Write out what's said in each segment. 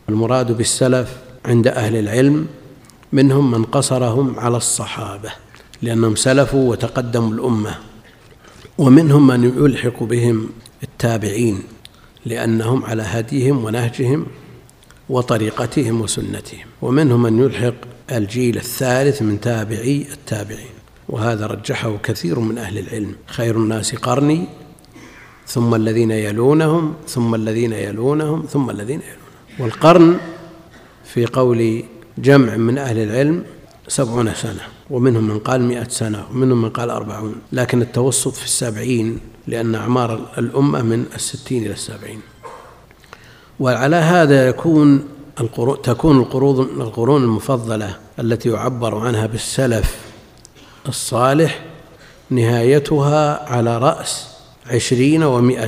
المراد بالسلف عند أهل العلم منهم من قصرهم على الصحابة لأنهم سلفوا وتقدموا الأمة، ومنهم من يلحق بهم التابعين لأنهم على هديهم ونهجهم وطريقتهم وسنتهم، ومنهم من يلحق الجيل الثالث من تابعي التابعين، وهذا رجحه كثير من أهل العلم: خير الناس قرني ثم الذين يلونهم ثم الذين يلونهم ثم الذين يلونهم. والقرن في قول جمع من أهل العلم 70 سنة، ومنهم من قال 100 سنة، ومنهم من قال 40، لكن التوسط في 70 لأن أعمار الأمة من 60 إلى 70. وعلى هذا تكون القرون المفضلة التي يعبر عنها بالسلف الصالح نهايتها على رأس 20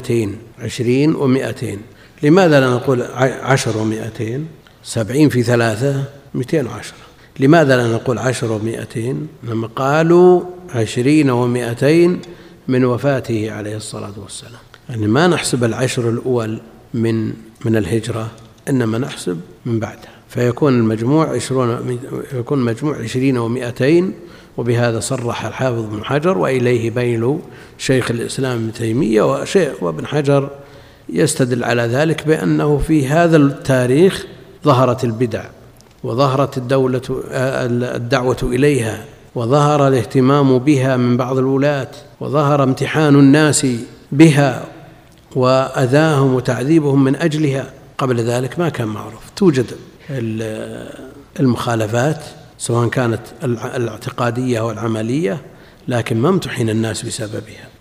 و200. لماذا لا نقول 10 و200؟ 70 في 3 210. لماذا لا نقول 10 و200؟ لما قالوا 20 و200 من وفاته عليه الصلاة والسلام، يعني ما نحسب العشر الأول من الهجرة، إنما نحسب من بعدها، فيكون المجموع 20 و200. وبهذا صرح الحافظ ابن حجر، وإليه بين شيخ الإسلام ابن تيمية وابن حجر يستدل على ذلك بأنه في هذا التاريخ ظهرت البدع، وظهرت الدعوة إليها، وظهر الاهتمام بها من بعض الولاة، وظهر امتحان الناس بها وأذاهم وتعذيبهم من أجلها. قبل ذلك ما كان معروف، توجد المخالفات سواء كانت الاعتقادية أو العملية، لكن ما امتحن الناس بسببها.